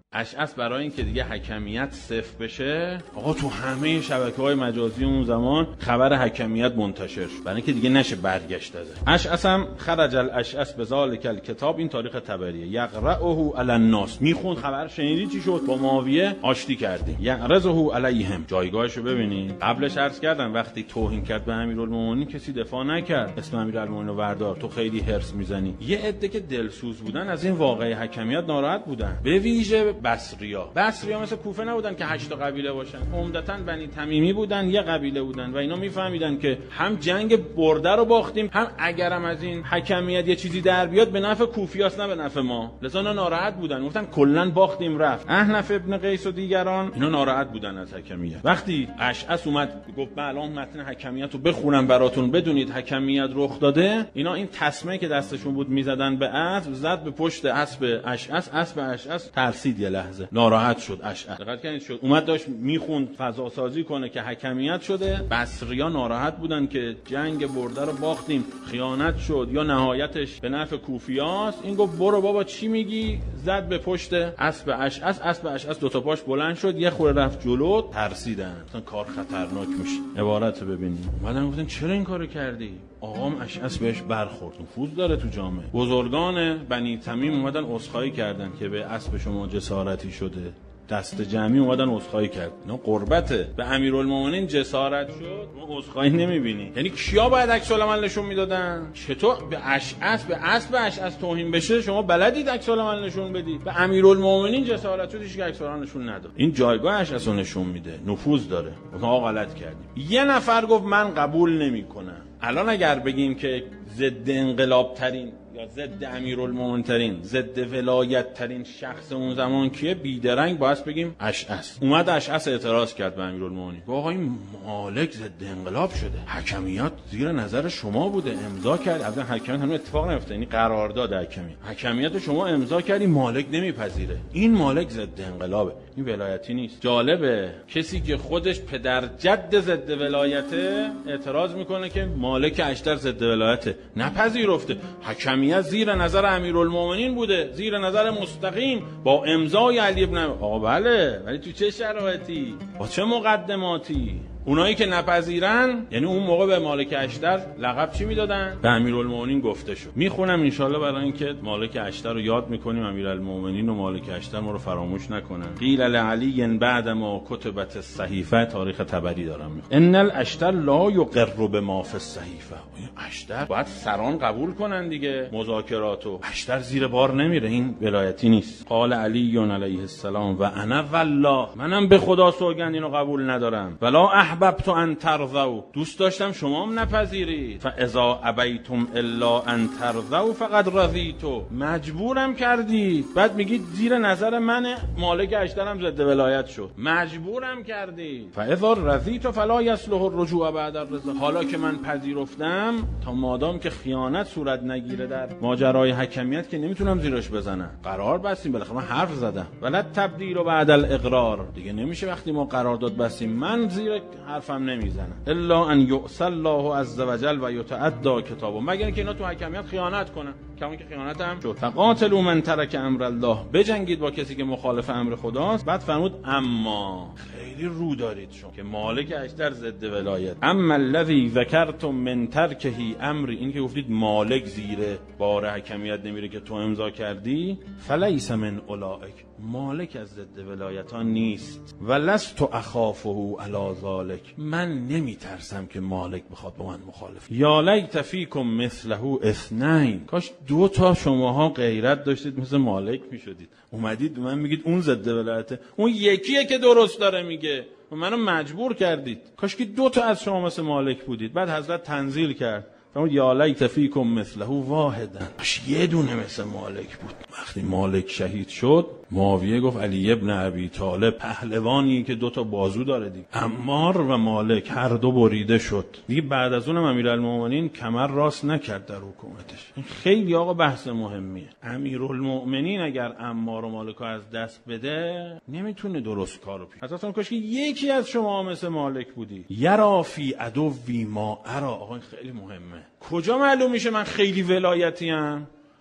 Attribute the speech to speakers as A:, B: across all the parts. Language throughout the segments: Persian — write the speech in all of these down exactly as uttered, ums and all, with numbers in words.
A: اشعث برای این که دیگه حکمیت صفر بشه، آقا تو همه شبکه‌های مجازی اون زمان خبر حکمیت منتشر شد، برای اینکه دیگه نشه برگشت ازش. اشعث هم خرج الاشعث بذالک الکتاب، این تاریخ طبریه، یقرأه علی الناس، میخوند خبر شنیدی چی شد، با معاویه آشتی کردیم، یعرضه علیهم، جایگاهشو ببینید. قبلش عرض کردم وقتی توهین کرد به امیرالمومنین کسی دفاع نکرد، اسم امیرالمومنین رو بردار، تو خیلی هرس میزنی. یه عده که دلسوز بودن از این واقعه حکمیت ناراحت بودن، به ویژه بصریا. بصریا مثل کوفه نبودن که هشت تا قبیله باشن، عمدتاً بنی تمیمی بودن، یه قبیله بودن و اینا میفهمیدن که هم جنگ برده رو باختیم، هم اگرم از این حکمیت یه چیزی در بیاد به نفع کوفیاست نه به نفع ما. لذا ناراحت بودن، گفتن کلا باختیم رفت. احنف ابن قیس و دیگران اینا ناراحت بودن از حکمیت. وقتی اشعث اومد گفت من الان متن حکمیت رو بخونم براتون بدونید حکمیت رخ داده، اینا این تسمه که دستشون بود میزدن به اسب، زد به پشت اسب اشعث، اسب اشعث ترسید، یه لحظه ناراحت شد اشعث. دقت کنید شد اومد داشت میخوند فضا سازی کنه که حکمیت شده. بصریا ناراحت بودن که جنگ برده رو باختیم، خیانت شد یا نهایتش به نفع کوفیاست. این گفت برو بابا چی میگی، زد به پشت اسب اشعث، اسب اشعث دو تا پاش بلند شد، یه خورده رفت جلو، ترسیدن، مثلا کار خطرناک میشه. عبارت ببینید، اومدن گفتن چرا این کارو کردی؟ آقام اشعث بهش برخورد، نفوذ داره تو جامعه. بزرگان بنی تمیم اومدن عذرخواهی کردن که به اسب شما جسارتی شده، دست جمعی اومدن عذرخواهی کرد. اینا قربته. به امیرالمومنین جسارت شد، ما عذرخواهی نمیبینی. یعنی کیا باید عکس العمل نشون میدادن؟ چطور به اشعث، به اسب اشعث توهین بشه شما بلدید عکس العمل نشون بدید؟ به امیرالمومنین جسارت شد، هیچ که عکس العمل نشون نداد. این جایگاه اشعث رو نشون میده، نفوذ داره. ما غلط کردیم. یه نفر گفت من قبول نمیکنم. الان اگر بگیم که ضد انقلاب ترین یا ضد امیرالمومنین ترین، ضد ولایت ترین شخص اون زمان کیه، بیدرنگ باید بگیم اشعث. اومد اشعث اعتراض کرد به امیرالمومنین، گفت آقا این مالک ضد انقلاب شده، حکمیت زیر نظر شما بوده، امضا کرد. اصلا حکمیت هم اتفاق نیفته، یعنی قرارداد حکمیت حکمیت شما امضا کردی، مالک نمیپذیره، این مالک ضد انقلابه، این ولایتی نیست. جالبه کسی که خودش پدر جد ضد ولایته اعتراض میکنه که مالک اشتر ضد ولایته، نپذیرفته. حکمیت زیر نظر امیرالمومنین بوده، زیر نظر مستقیم با امضای علی ابن. آقا بله، ولی تو چه شرایطی، با چه مقدماتی؟ اونایی که نپذیرن، یعنی اون موقع به مالک اشتر لقب چی میدادن؟ به امیرالمومنین گفته شد. میخونم ان شاءالله برای اینکه مالک اشتر رو یاد میکنیم، امیرالمومنین و مالک اشتر ما رو فراموش نکنن. قیل لعلی بعد ما کتبت الصحیفه، تاریخ طبری دارم میخونم، ان الاشتر لا یقر بما فی الصحیفه. اشتر باید سران قبول کنن دیگه مذاکراتو، اشتر زیر بار نمیره، این ولایتی نیست. قال علی علیه السلام و انا والله، منم به خدا سوگند اینو قبول ندارم. ولا احببت ان ترضوا، دوست داشتم شما هم نپذیرید. فاذا ابیتم الا ان ترضوا فقد رضیت، مجبورم کردید. بعد میگید زیر نظر من مالک اشترم ضد ولایت شد، مجبورم کردید. فاذا رضیت فلا یصلح الرجوع بعد الرضا، حالا که من پذیرفتم، تا مادام که خیانت صورت نگیره در ماجرای حکمیت که نمیتونم زیرش بزنم. قرار بستیم، بالاخره من حرف زدم. ولا تبدیل بعد الاقرار، دیگه نمیشه وقتی ما قرارداد بستیم من زیر حرفم نمیزنم. الا ان یؤسی الله عز وجل و یتعدى کتابه، مگر اینکه اینا تو حکمیت خیانت کنن، کما که خیانت هم شد. فقاتلوا من ترک امر الله، بجنگید با کسی که مخالف امر خداست. بعد فرمود اما خیلی رو دارید شما که مالک اشتر ضد ولایت. اما الذی ذکرتم من ترکه امری، این که گفتید مالک زیر بار حکمیت نمیره که تو امضا کردی، فلیس من اولئک، مالک از ضد ولایتان نیست. ولست اخافه علی ذلک، من نمیترسم که مالک بخواد با من مخالف. یا لیت فیکم مثله اثنین، کاش دو تا شماها غیرت داشتید مثل مالک میشدید، اومدید من میگید اون ضد ولایته، اون یکیه که درست داره میگه، منو مجبور کردید. کاش که دو تا از شما مثل مالک بودید. بعد حضرت تنزیل کرد فرمود یا لیت فیکم مثله واحدا، کاش یه دونه مثل مالک بود. وقتی مالک شهید شد، معاویه گفت علی ابن ابی طالب پهلوانی که دو تا بازو داره دیگه. عمار و مالک هر دو بریده شد دیگه. بعد از اونم امیرالمومنین کمر راست نکرد در حکومتش. این خیلی آقا بحث مهمیه. امیرالمومنین اگر عمار و مالک از دست بده نمیتونه درست کارو پیش. اصلا کاش یکی از شما مثل مالک بودی. یرا فی عدوی ما ارا، آقا این خیلی مهمه. کجا معلوم میشه من خیلی ولایتی ام؟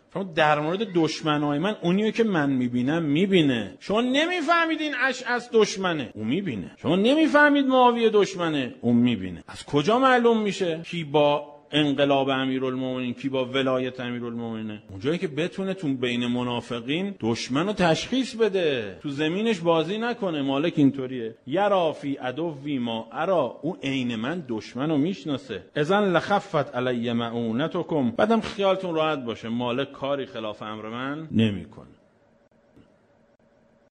A: شما در مورد دشمنای من اونیو که من میبینم میبینه. شما نمیفهمیدین اشعث دشمنه، اون میبینه. شما نمیفهمید معاویه دشمنه، اون میبینه. از کجا معلوم میشه کی با انقلاب امیرالمومنین کی با ولایت امیرالمومنینه؟ اونجایی که بتونه تو بین منافقین دشمن رو تشخیص بده، تو زمینش بازی نکنه. مالک اینطوریه، یرا فی عدوی ما ارا، اون عین من دشمن رو میشناسه. اذن لخفت علی معونتکم، بعدم خیالتون راحت باشه مالک کاری خلاف امر من نمیکنه.